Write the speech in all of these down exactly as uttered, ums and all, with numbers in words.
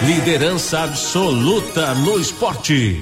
liderança absoluta no esporte.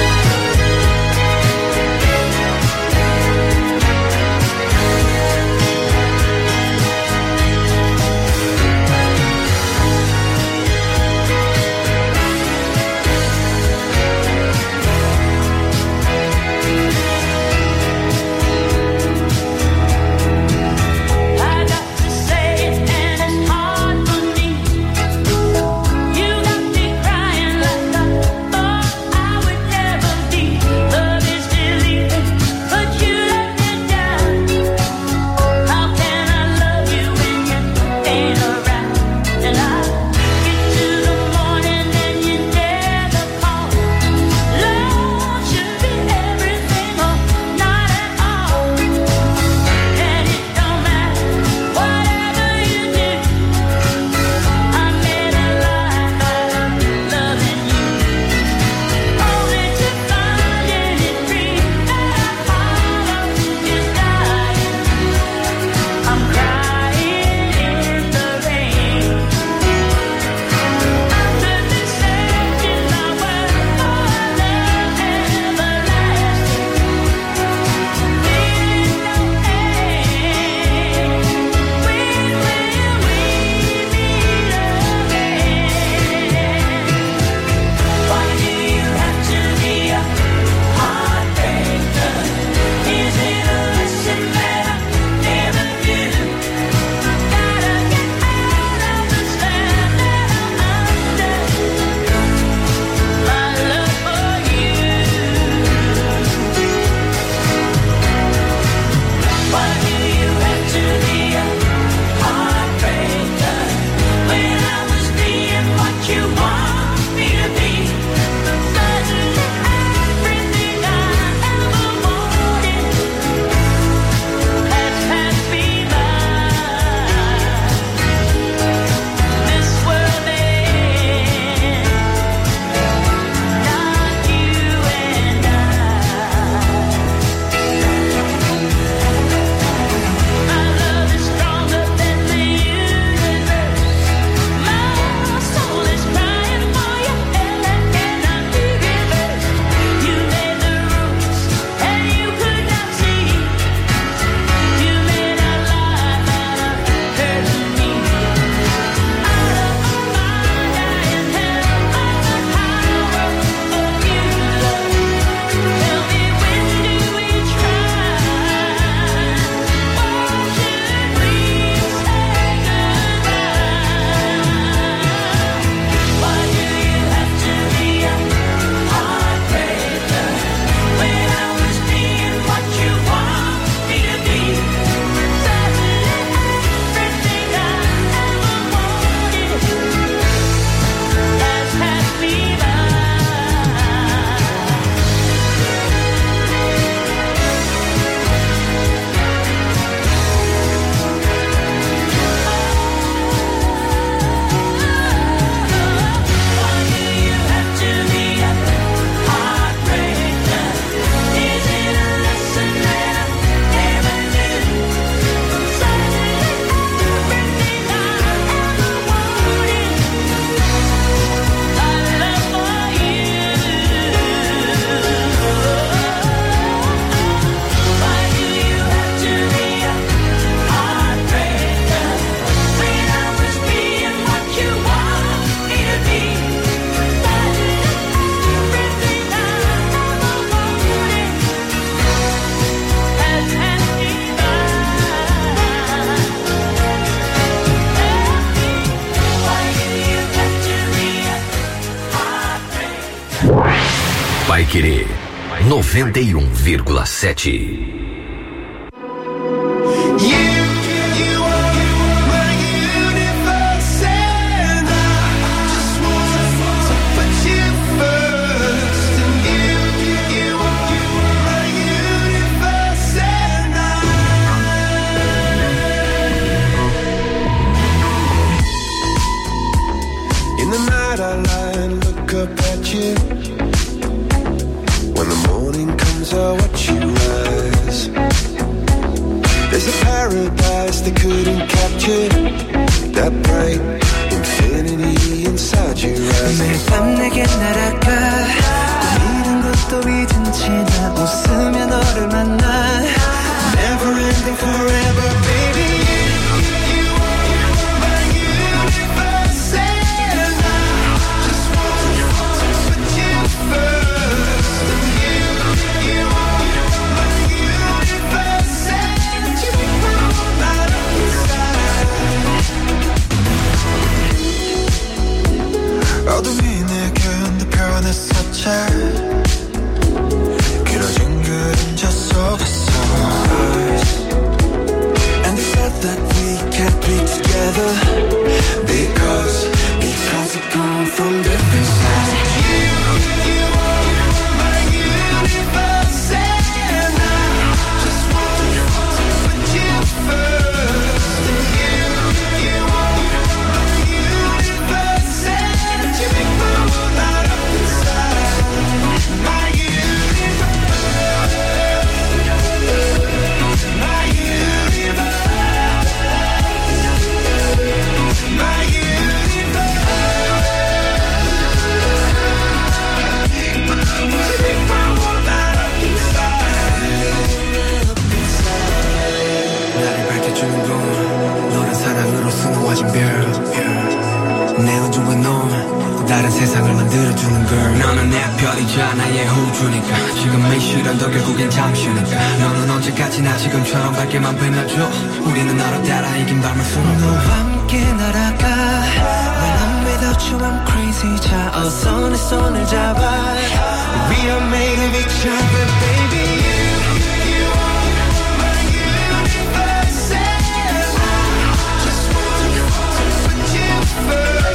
Paiquerê noventa e um vírgula sete. That bright infinity inside your eyes. 매일 밤 내게 날아가 잃은 것도 잊은 채 나 웃으며 너를 만나 Never ending forever baby You, you are my universe and I just want to put you first You, you are my universe and you make my whole light up inside 어둠이 내게 흔들편했었지 길어진 그림자 속에서 And they said that we can't be together Because, because we come from different sides You, you are my universe And I just want to put you first You, you are my universe And you make my world light up inside My 다른 세상을 만들어주는 girl 너는 내 별이자 나의 호주니까 지금 이 시련도 결국엔 잠시니까 너는 언제까지나 지금처럼 밝게만 빛나줘 우리는 너로 따라 이긴 밤을 수놓고 너와 함께 날아가 When I'm without you I'm crazy 자 어서 내 손을 잡아 We are made of each other baby You, you are my universe And I just want to put you first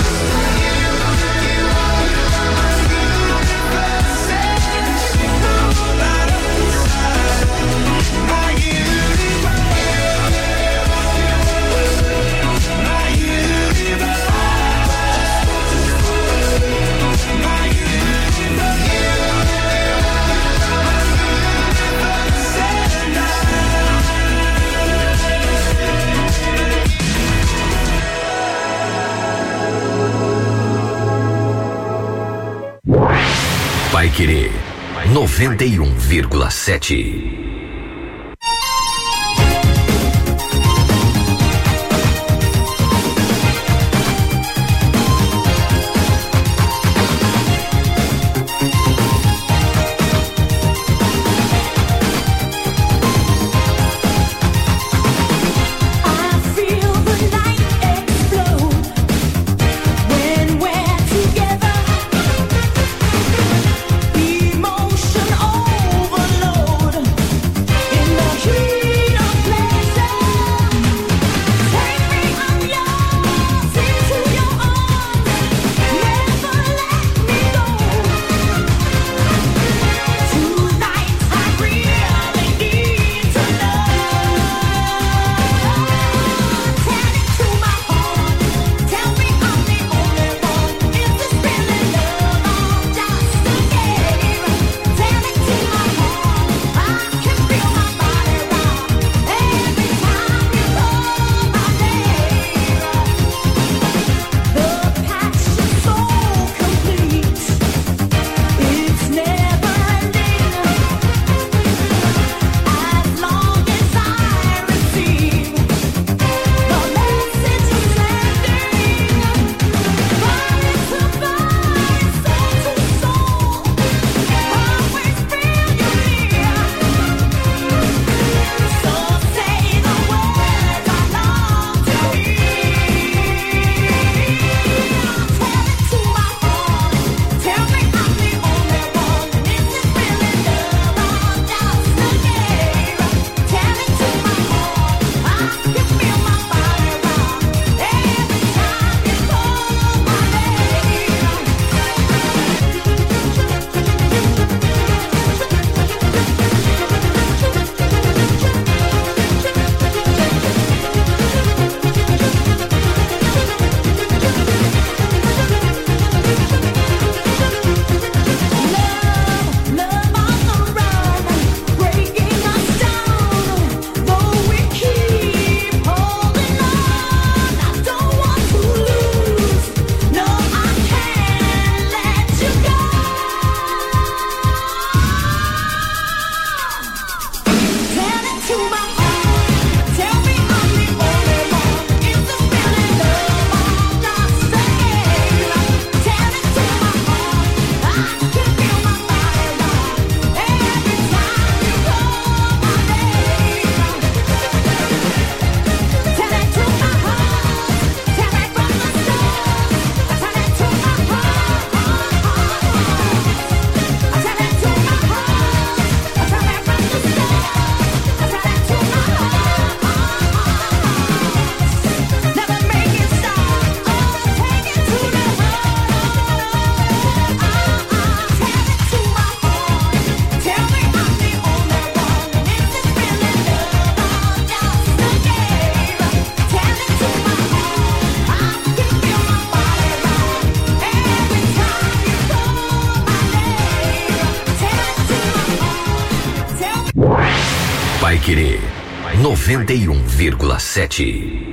Paiquerê noventa e um vírgula sete. Emotion overload. Querer noventa e um vírgula sete.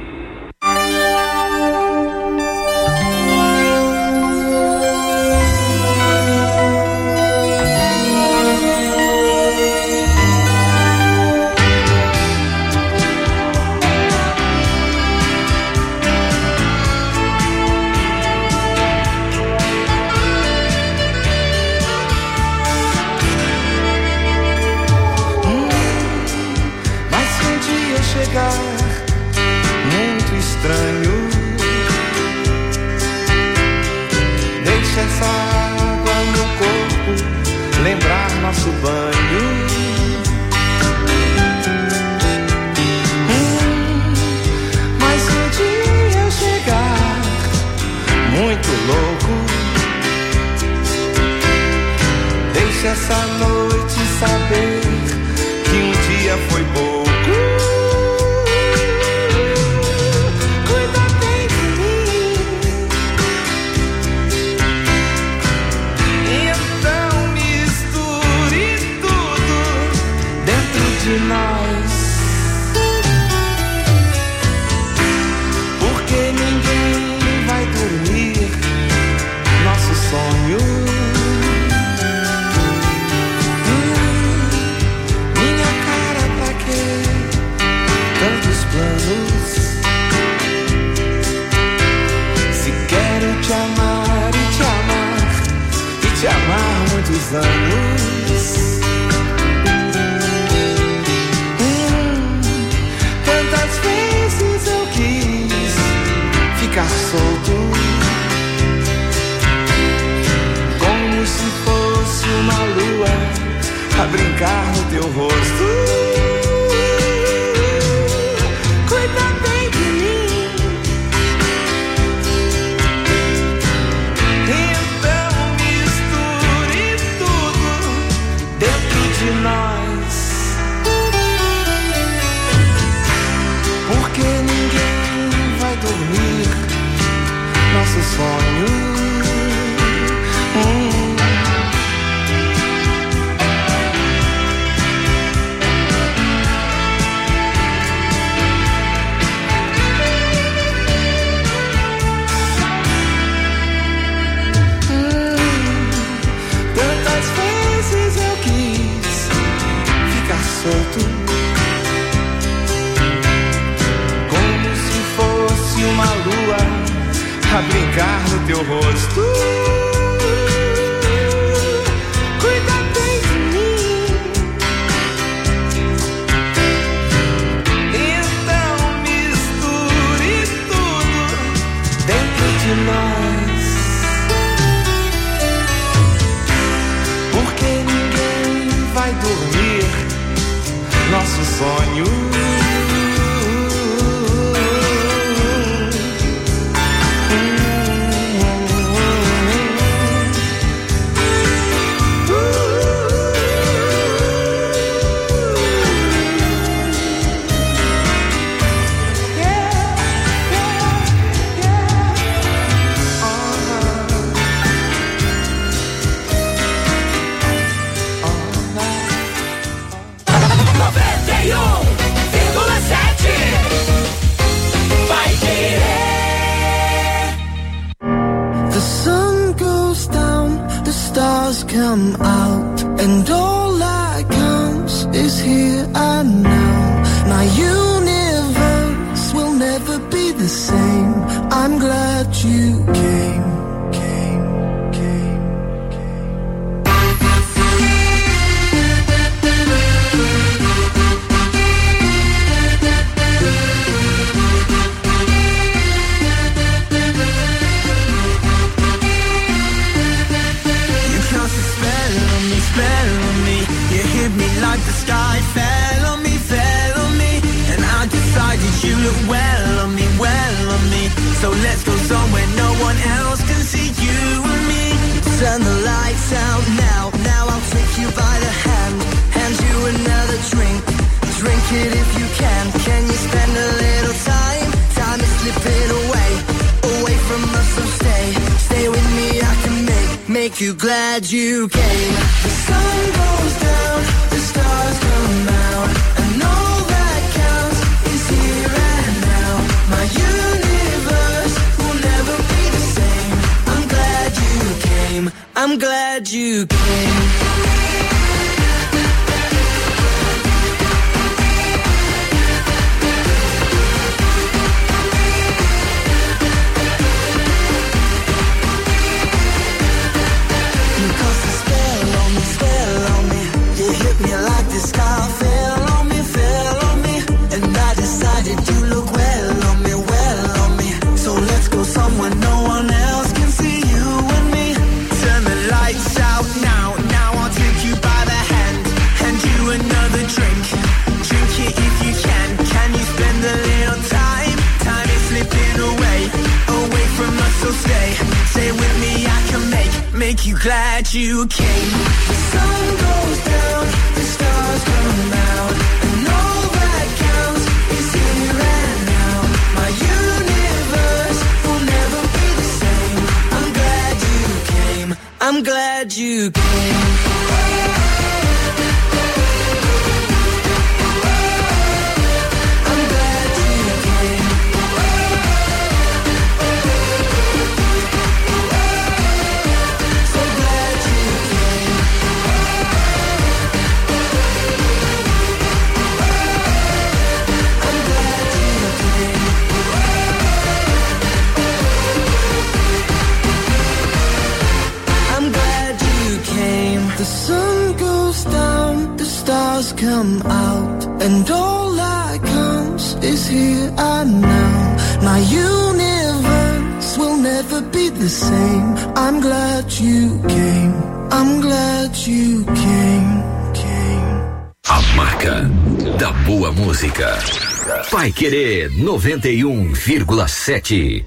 Muito estranho, deixa essa água no corpo lembrar nosso banho. Hum, mas se um dia eu chegar muito louco, deixa essa noite saber que um dia foi pouco. De nós, porque ninguém vai dormir nosso sonho. Hum, minha cara, pra quê tantos planos? Se quero te amar e te amar e te amar muitos anos. Ficar solto, como se fosse uma lua a brincar no teu rosto. Cuida bem de mim, então misture tudo dentro de nós, porque ninguém vai dormir nosso sonho. Hum. Hum. Tantas vezes eu quis ficar solto, como se fosse uma lua a brincar no teu rosto. Cuida bem de mim, então misture tudo dentro de nós, porque ninguém vai dormir nosso sonho. Come out and all that counts is here and now. My universe will never be the same. I'm glad you came. Like the sky fell on me, fell on me, and I decided you look well on me, well on me. So let's go somewhere no one else can see you and me. Turn the lights out now, now I'll take you by the hand, hand you another drink, drink it if you can. Can you spend a little time, time is slipping away, away from us, so stay, stay with me, I can make, make you glad you came. The sun goes down, the stars come out, and I'm glad you came. Make you glad you came. The sun goes down, the stars come out, and all that counts is here and now. My universe will never be the same. I'm glad you came. I'm glad you came. Come out, and all that counts is here and now. My universe will never be the same. I'm glad you came. I'm glad you came. Came. A marca da boa música. Vai Querer noventa e um vírgula sete.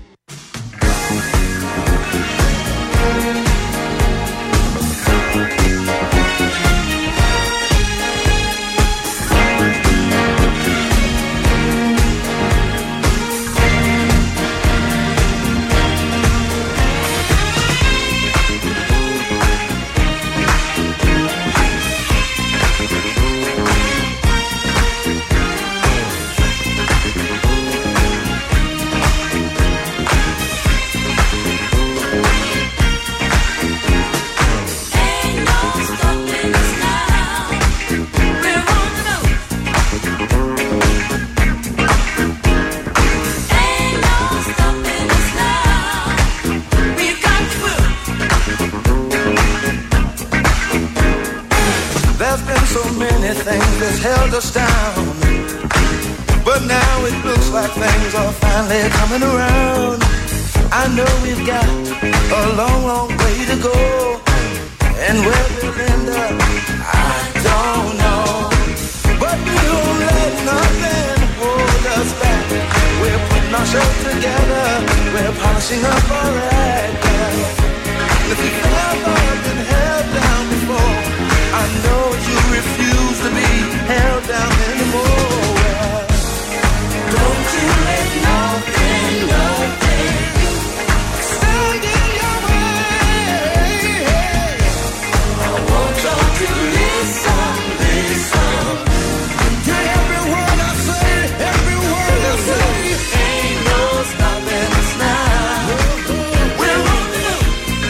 Held us down, but now it looks like things are finally coming around. I know we've got a long, long way to go, and where we'll end up, I don't know. But we won't let nothing hold us back. We're putting our show together, we're polishing up our act. If you've ever been held down before, I know you refuse to be held down anymore. Don't you let nothing, nothing stand in your way. I want you to listen, listen to every word I say, every word I say. Ain't no stopping us now. We're on the move.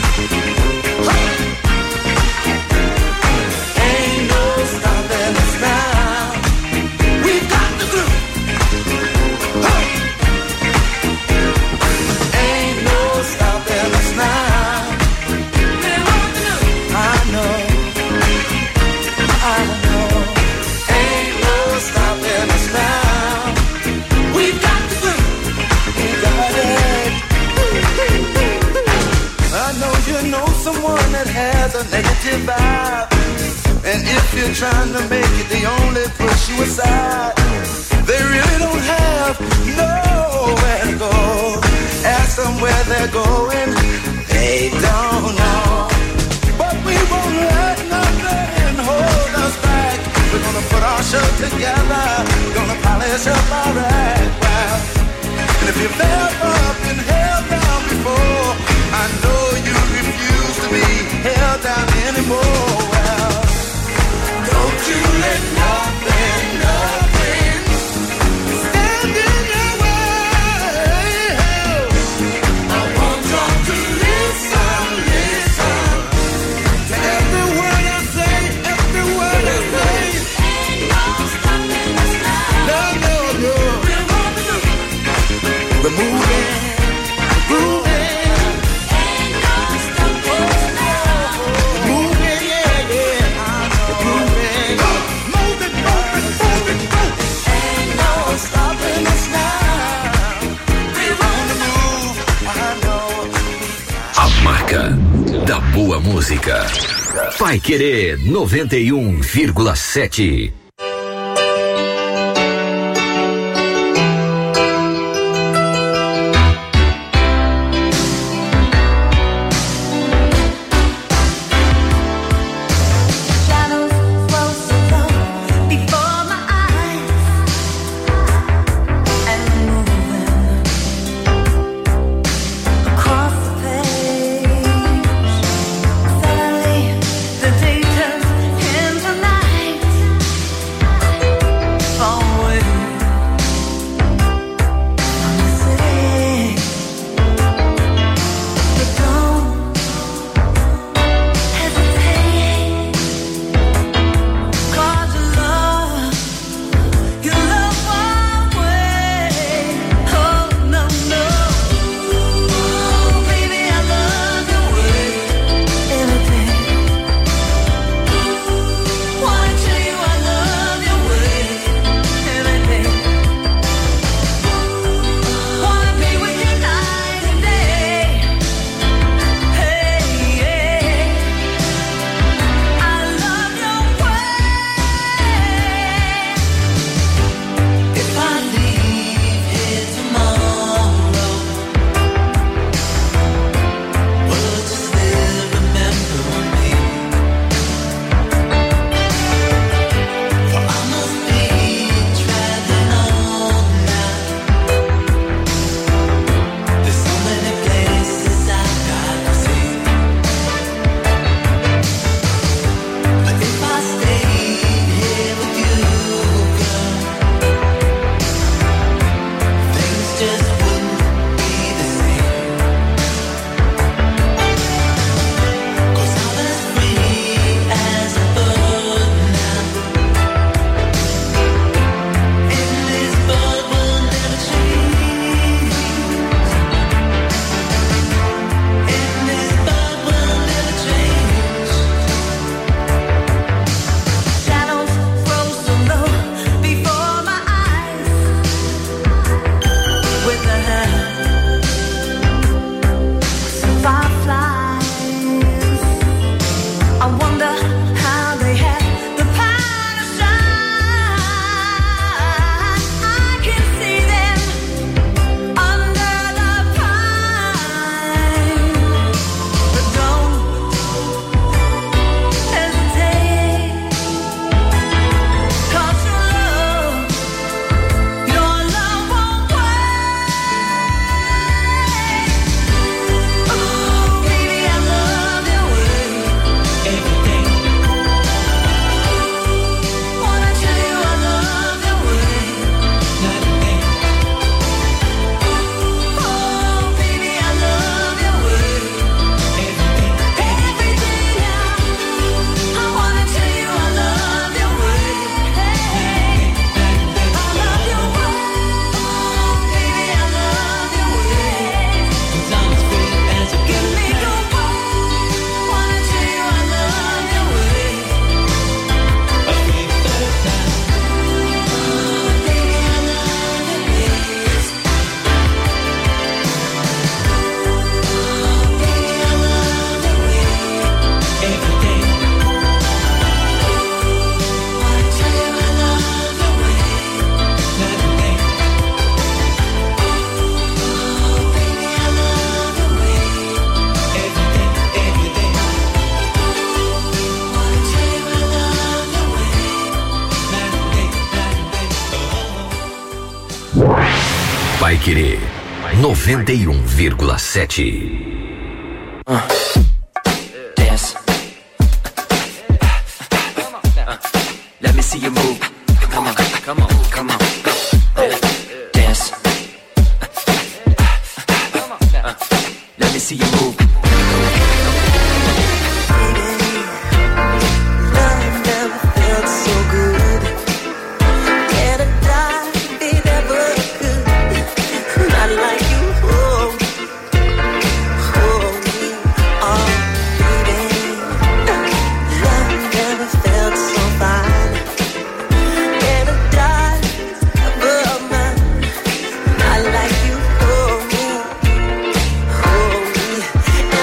Ain't no stopping us now. We've got the groove. Hey. Ain't no stopping us now. We're on the move. I know, I know. Ain't no stopping us now. We've got the groove. We got it. I know you know someone that has a negative vibe, and if you're trying to make it, they only push you aside. They really don't have nowhere to go. Ask them where they're going, they don't know. But we won't let nothing hold us back. We're gonna put our show together, we're gonna polish up our act. Well, and if you've ever been held down before, I know you refuse to be held down anymore. Well, don't you let nothing, nothing stand in your way. I want you to listen, listen marca da boa música. Pai Querer noventa e um vírgula sete. Pai Querer noventa e um vírgula sete. Uh, dance. Uh, let me see you move. Come on, come on, come on. Uh, dance. Uh, let me see you move. Love never felt so good. Can I die? It never could. Not like you. Oh, oh, me. Oh, baby. Love never felt so fine. Can I die? Above mine. Not like you. Oh, me. Oh, me.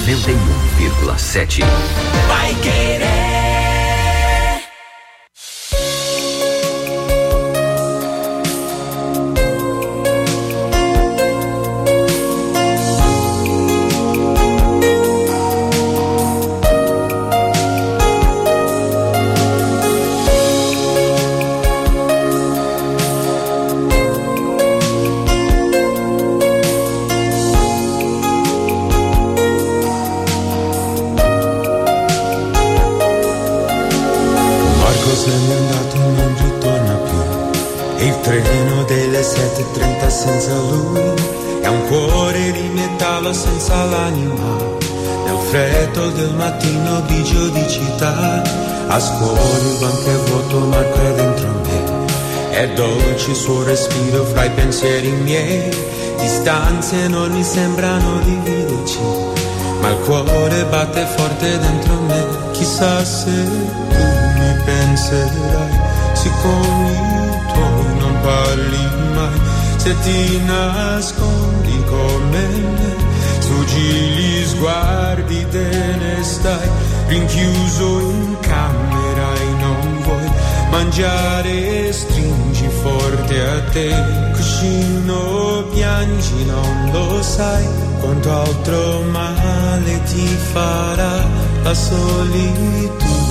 noventa e um vírgula sete. Vai querer. sette e trenta senza lui è un cuore di metallo senza l'anima, nel freddo del mattino grigio di città. A scuola il banco è vuoto, Marco è dentro me, è dolce il suo respiro fra i pensieri miei. Distanze non mi sembrano dividerci, ma il cuore batte forte dentro me. Chissà se tu mi penserai, siccome i tuoi non parli mai, se ti nascondi come me, sfuggi gli sguardi, te ne stai rinchiuso in camera e non vuoi mangiare, stringi forte a te, cuscino piangi, non lo sai quanto altro male ti farà la solitudine.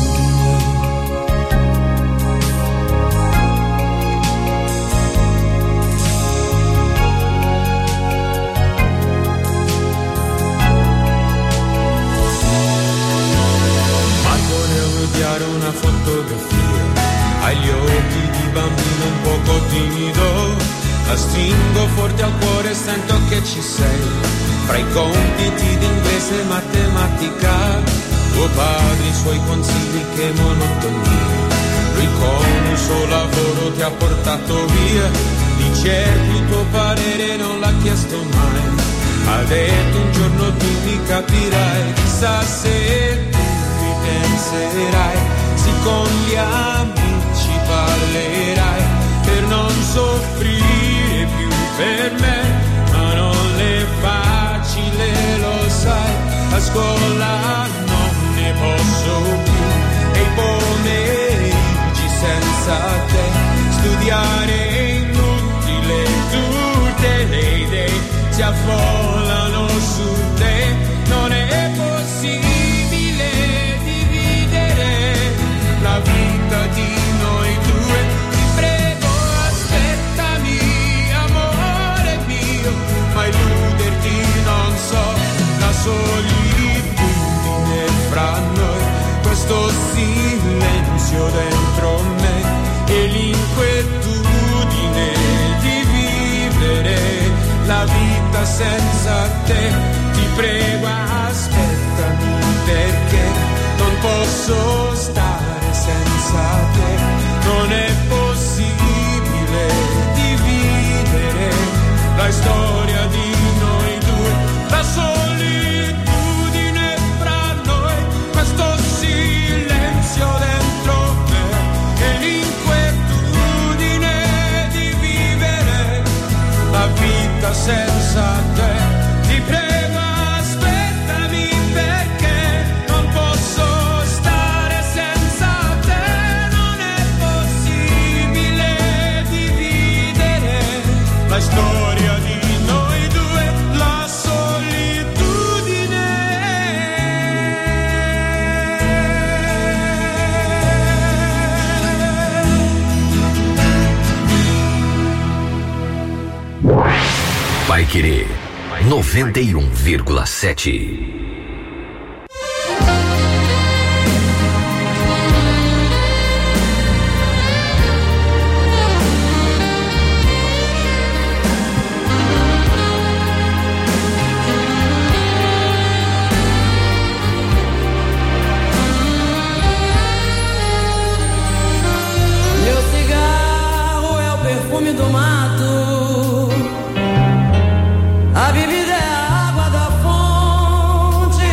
Una fotografia agli occhi di bambino un poco timido, la stringo forte al cuore e sento che ci sei, fra i compiti di inglese e matematica, tuo padre, i suoi consigli, che monotonia, lui con il suo lavoro ti ha portato via, di certo il tuo parere non l'ha chiesto mai, ha detto un giorno tu mi capirai, chissà se tu mi penserai, se con gli amici parlerai, per non soffrire più per me, ma non è facile, lo sai, a scuola non ne posso più, e i pomeriggi senza te, studiare è inutile, tutte le idee si affollano su te, non è possibile la vita di noi due, ti prego aspettami amore mio, ma illuderti non so, la solitudine fra noi, questo silenzio dentro me e l'inquietudine di vivere la vita senza te, ti prego aspettami perché non posso stare senza te, non è possibile dividere la storia di noi due, la solitudine fra noi, questo silenzio dentro me e l'inquietudine di vivere la vita senza te, ti prego aspettami perché non posso stare senza te, non è possibile dividere la storia di noi due, la solitudine. Vai Querer noventa e um vírgula sete. A bebida é a água da fonte.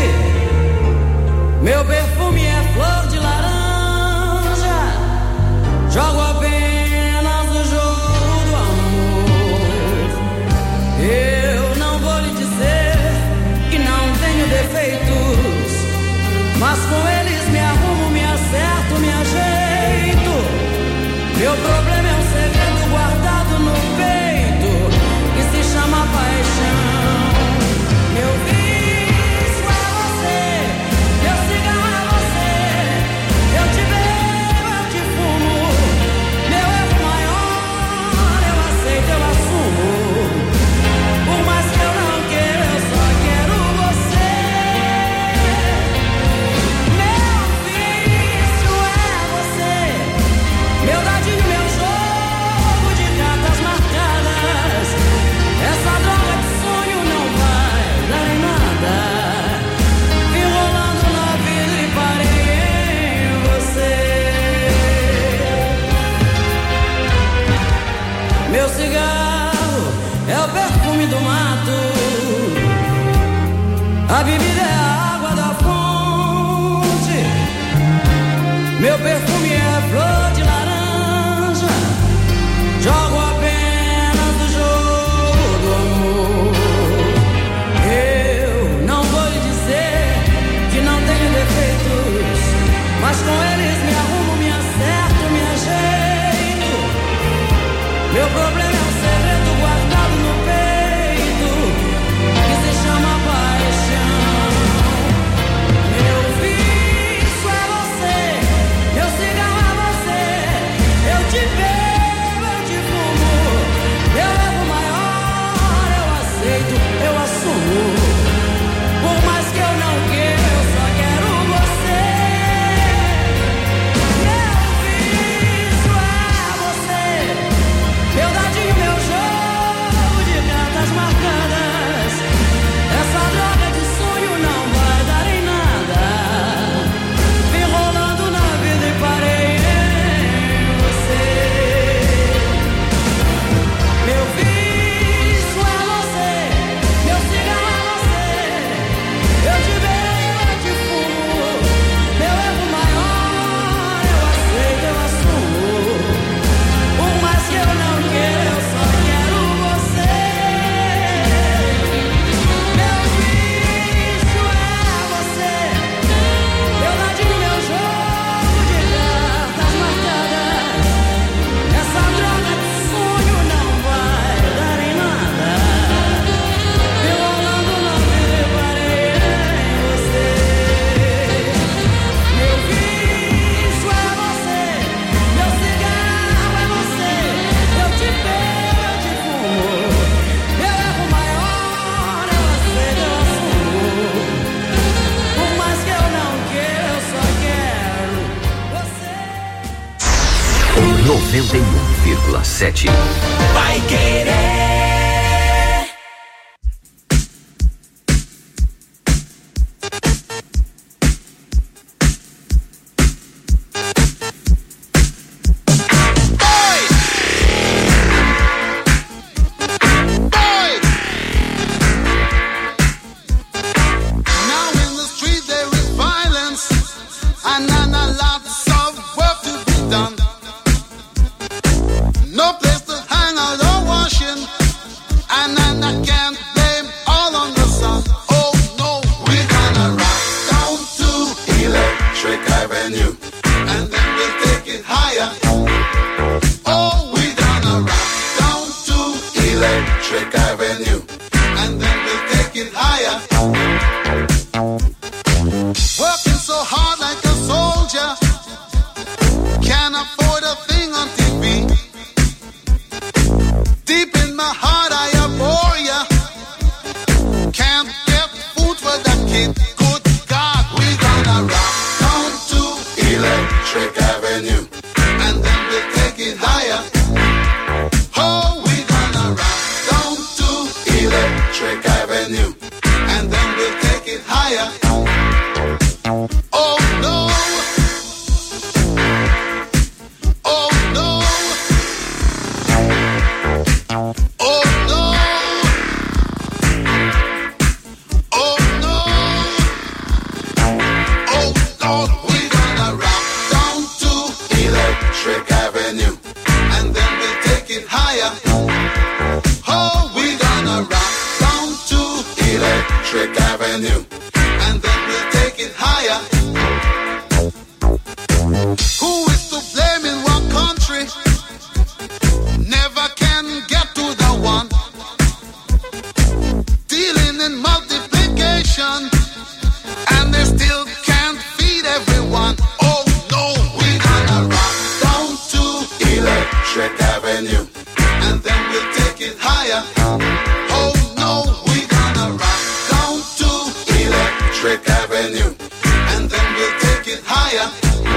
mas com eles me arrumo, me acerto, me ajeito. Meu problema é um segredo guardado no peito, que se chama paixão. Meu vício é você, meu cigarro é você. Eu te bebo, eu te fumo. Meu erro maior, eu aceito, eu assumo. Por mais que eu não queira, eu só quero você. Meu vício é você, meu dadinho, meu jogo de cartas marcadas. Essa droga de sonho não vai dar em nada. Vim rolando na vida e parei em você. Meu cigarro é o perfume do mato, a bebida é a água da fonte. Meu perfume é flor de laranja, jogo apenas do jogo do amor. Eu não vou lhe dizer que não tenho defeitos, mas com eles me arrumo, me acerto, me ajeito. Meu problema é um segredo guardado no peito, que se chama paixão. Meu vício é você, meu cigarro é você. Eu te bebo, eu te fumo. Meu erro maior, eu aceito, eu assumo. Por mais que eu não queira, eu só quero você. Meu vício é você, meu dadinho, meu jogo de cartas marcadas. Essa droga de sonho não vai dar em nada. Vim rolando na vida e parei em você. Meu vício é você, meu cigarro é você. Eu te bebo, eu te fumo. Meu erro maior, eu aceito, eu assumo. Por mais que eu não queira, eu só quero você. Meu vício é você, meu dadinho, meu jogo de cartas marcadas. Essa droga de sonho não vai dar em nada. Vim rolando na vida e parei em você. Meu vício é você, meu cigarro é você. Eu te bebo, eu te fumo. Meu erro maior, eu aceito, eu assumo. Por mais que eu não queira, eu só quero você. noventa e um vírgula sete. Vai querer. Now in the street there is violence, and and a lots of work to be done. No place to hang out or washing, and and I can't blame all on the sun. Oh no, we're gonna rock down to Electric Avenue, and then we'll take it higher. Oh, we're gonna rock down to Electric Avenue, and then we'll take it higher. Working so hard like a soldier, can't afford a thing on T V. Deep in my heart I abhor ya, can't get food for the kid. Good God, we gonna rock down to Electric Avenue, and then we'll take it higher. Oh, we gonna rock down to Electric Avenue, and then we'll take it higher. Oh no, oh no, oh no, oh no, oh Lord, we gonna rock down to Electric Avenue, and then we'll take it higher. Oh, we gonna rock down to Electric Avenue, and then we'll take it higher. Electric Avenue, and then we'll take it higher.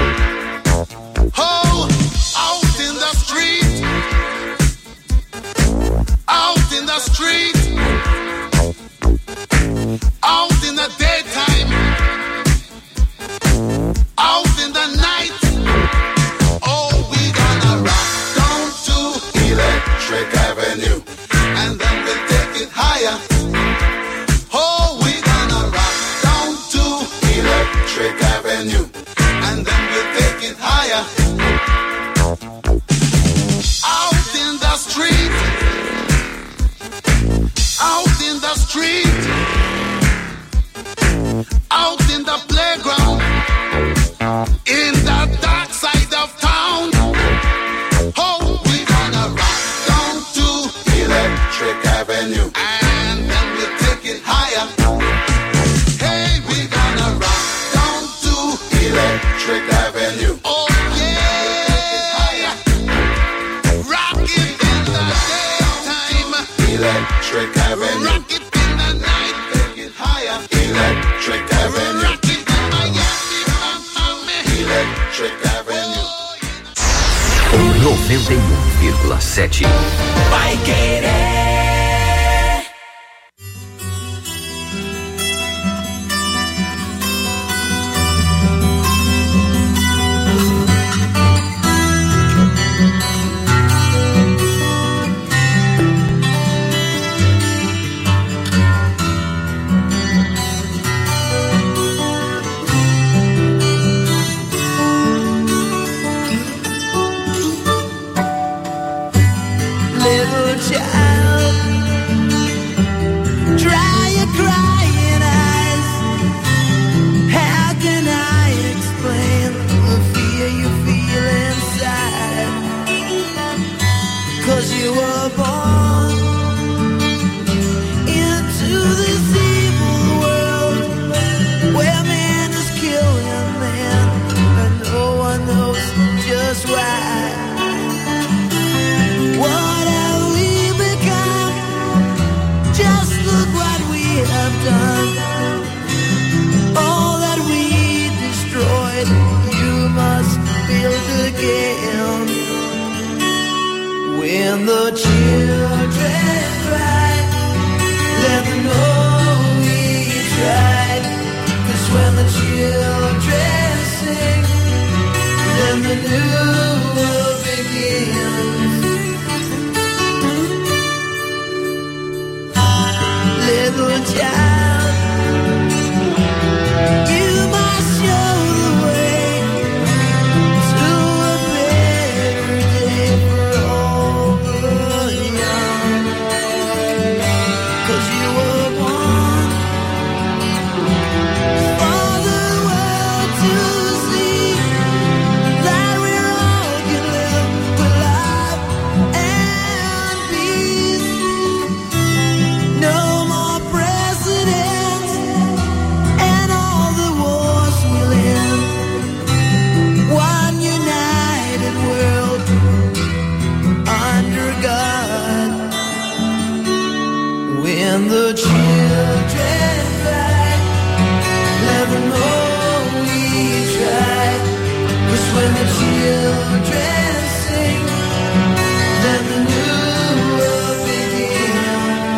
Oh, out in the street, out in the street, out in the daytime, out in the night. Oh, we gonna rock down to Electric Avenue, and then we'll take it higher. Oh, we gonna rock down to Electric Avenue, and then we'll take it higher. Out in the street, out in the street, out in the playground, in the dark side of town. Oh, we gonna rock down to Electric Avenue, and then we'll take it higher. Hey, we gonna rock down to Electric Avenue. Oh yeah, rock it in the daytime, Electric Avenue. Rock it in the night, take it higher, Electric Avenue. Rock it in Miami, Miami, Electric Avenue. noventa e um vírgula sete. Vai querer. Little child, dry your crying eyes. How can I explain the fear you feel inside? 'Cause you were born into this evil world where man is killing man, and no one knows just why. What have we become? Just look what we have done. All that we destroyed, you must build again. When the children cry, let them know we tried. 'Cause when the children sing, then the new world begins. Little child, you must show the way to a better day for all the young. 'Cause you were born for the world to see that we all can live with love and peace. No more presidents, and all the wars will end. One united world under God. When the children cry, let them know we tried. 'Cause when the children sing, then the new world begins.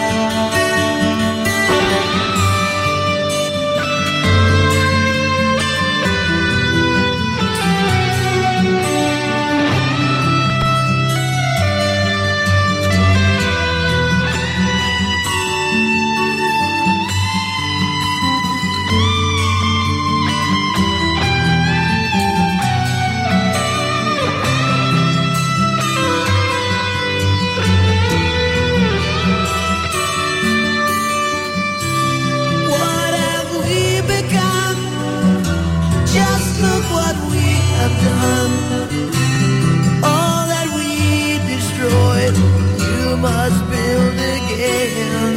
What have we become? Just look what we have done. All that we destroyed, you must build again.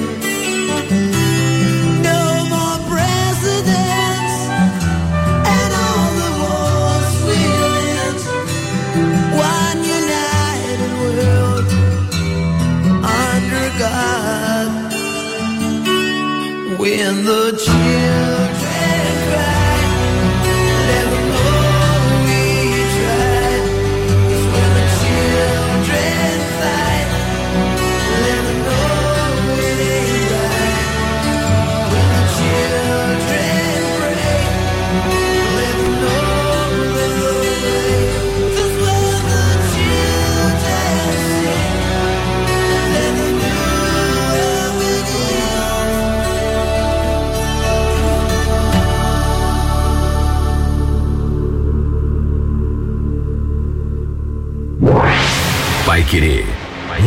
No more presidents, and all the wars will end. One united world under God. When the children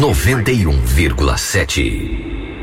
noventa e um vírgula sete.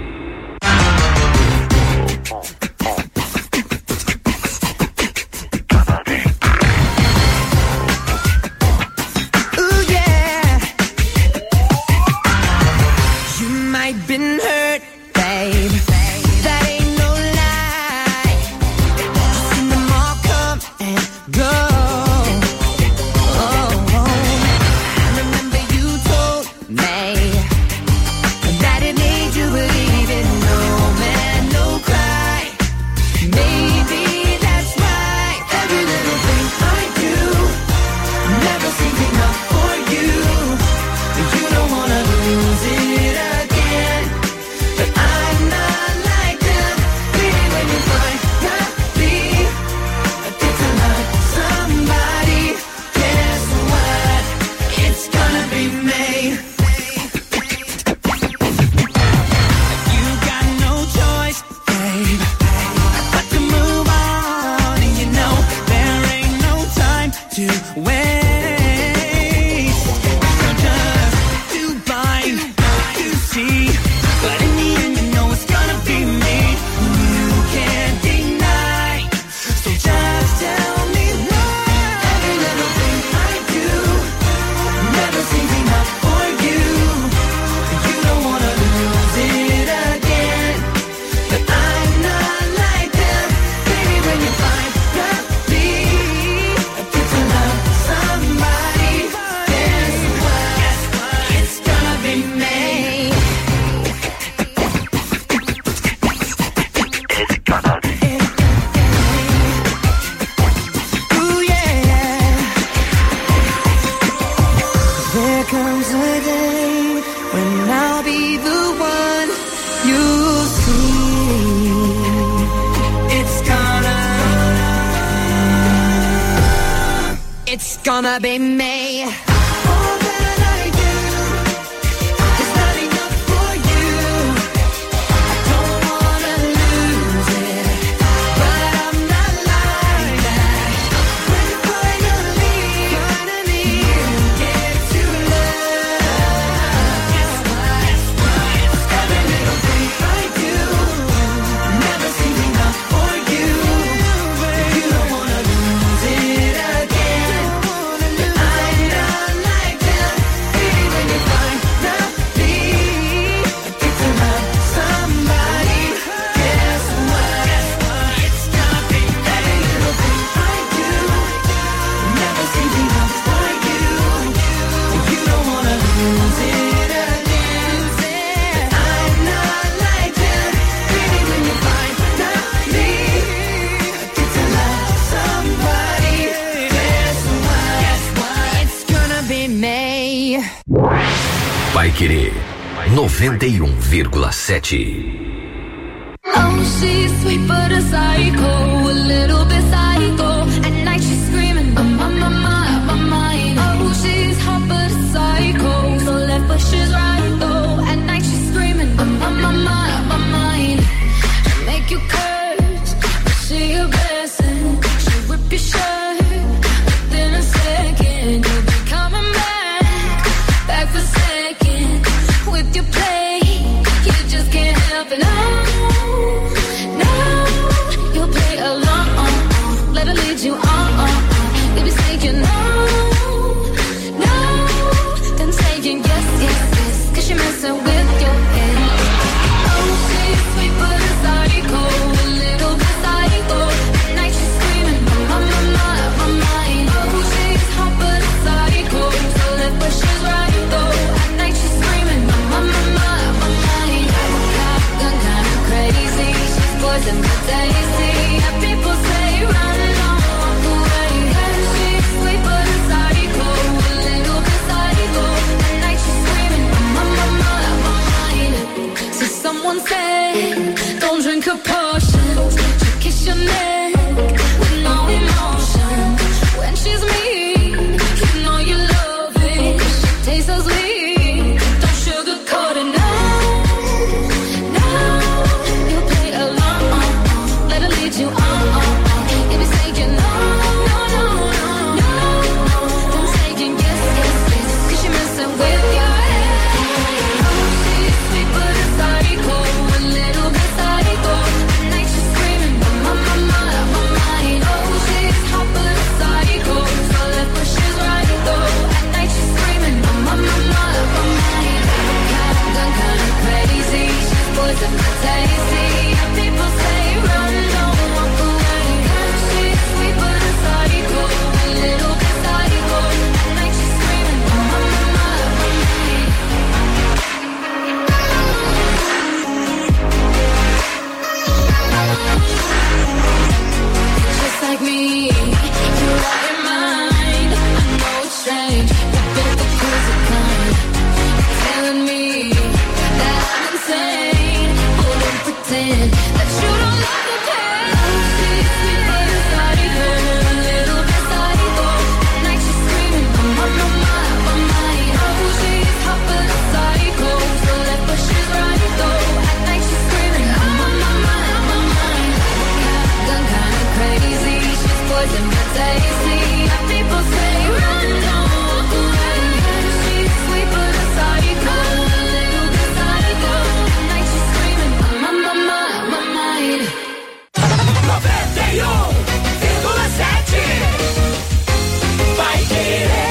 Gonna be me. Paiquerê noventa e um vírgula sete. Oh, she's sweet but a psycho, a little bit psycho. At night she's screaming, I'm on my mind, my mind. Oh, she's hot but a psycho, so left but she's right though. At night she's screaming, I'm on my mind, my mind. She'll make you curse, but she a blessing. She'll rip your shirt within a second. You'll be coming back, back for second. With your play, you just can't help it. No, no, you'll play along. Let her lead you on. You'll be saying no, no, then saying yes, yes, yes. Cause you're messing with your head. Oh, she's sweet but a psycho, a little bit psycho. At night she's screaming, my, my, my, my mind. Oh, she's hot but a psycho, so left but she's right though. At night she's screaming, my, my, my, my, my mind. Cop gun kinda crazy, she's poison but tasty. And people say run along, walk away. And she's sweet but a psycho, a little bit psycho. At night she's screaming, my, my, my, my mind. So someone said, don't drink her potions. She'll kiss your neck with no emotion. When she's mean, you know you love it. She tastes so sweet, don't sugarcoat it. No, no, you play along. Let her lead you on. with me. You're out your mind. I know it's strange. We're both the crazy kind. You're telling me that I'm insane. Oh, don't pretend that you don't like the pain. She's sweet but a psycho, a little bit psycho. At night she's screaming, I'm on my mind, my mind. Oh, she's hot but a psycho. So left but she's right though. At night she's screaming, I'm on my mind, my mind. Gone kinda crazy. She's poison but tasty. And people say run, don't walk away. She's sweet but a psycho, a little bit psycho. At night she's screaming, I'm on my mind, my mind. noventa e um vírgula sete Vai querer.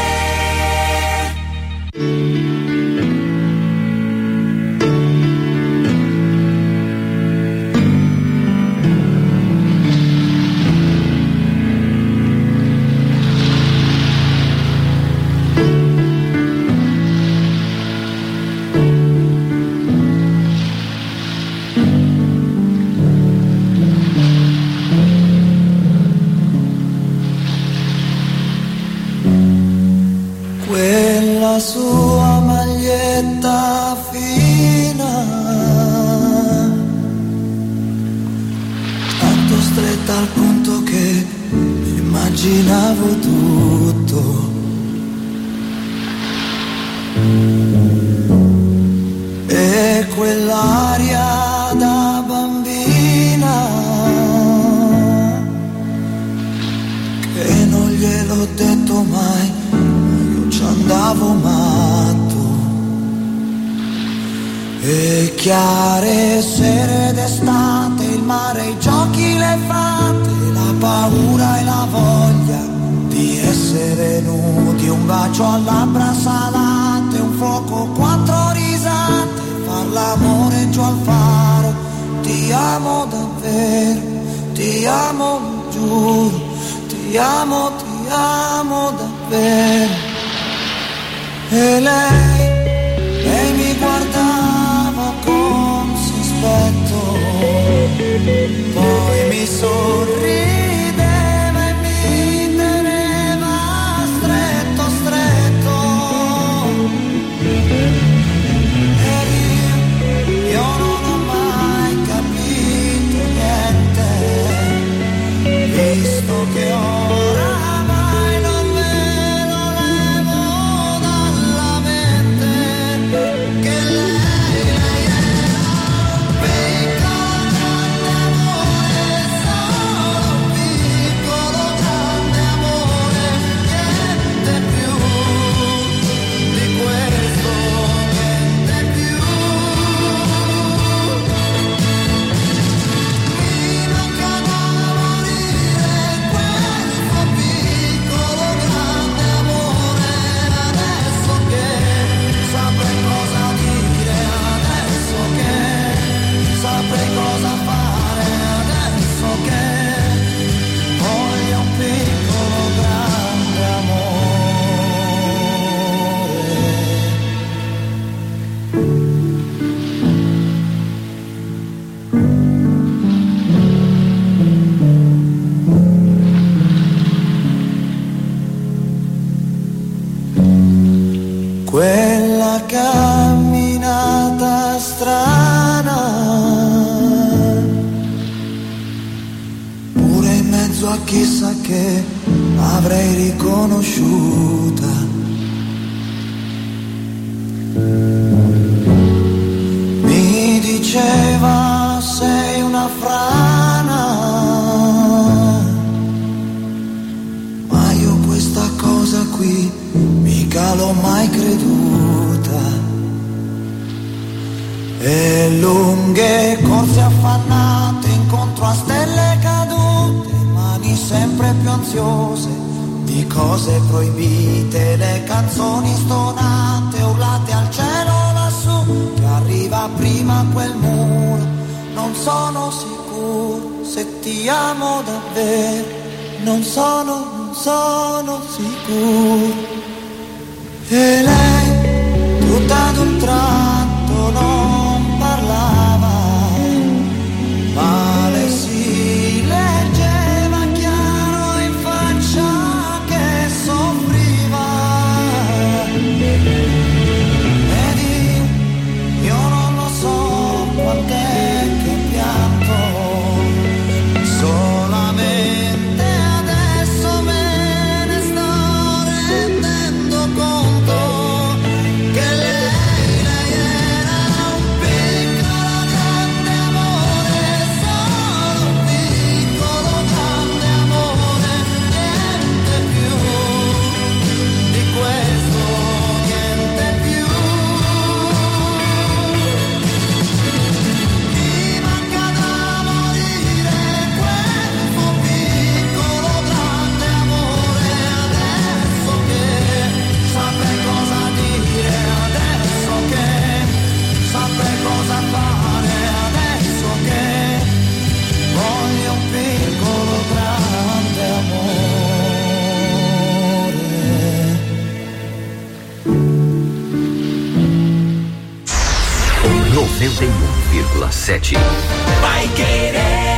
Quella sua maglietta fina, tanto stretta al punto che immaginavo tutto. E quell'aria da bambina che non gliel'ho detto mai, ci andavo matto. E chiare sere d'estate, il mare, i giochi, le fate, la paura e la voglia di essere nudi, un bacio a labbra salate, un fuoco, quattro risate, far l'amore giù al faro. Ti amo davvero, ti amo, giuro, ti amo, ti amo davvero. E lei, lei mi guardava con sospetto, poi mi sorrideva e mi teneva stretto, stretto. E io, io non ho mai capito niente, visto che ora quella camminata strana, pure in mezzo a chissà che avrei riconosciuta. Mi diceva sei una frana, ma io questa cosa qui mica l'ho mai creduta. E lunghe corse affannate incontro a stelle cadute, mani sempre più ansiose di cose proibite, le canzoni stonate urlate al cielo lassù, che arriva prima quel muro. Non sono sicuro se ti amo davvero, non sono, non sono sicuro. E lei, tutta ad un tratto, non parlava, ma le si leggeva chiaro vírgula sete. Vai Querer.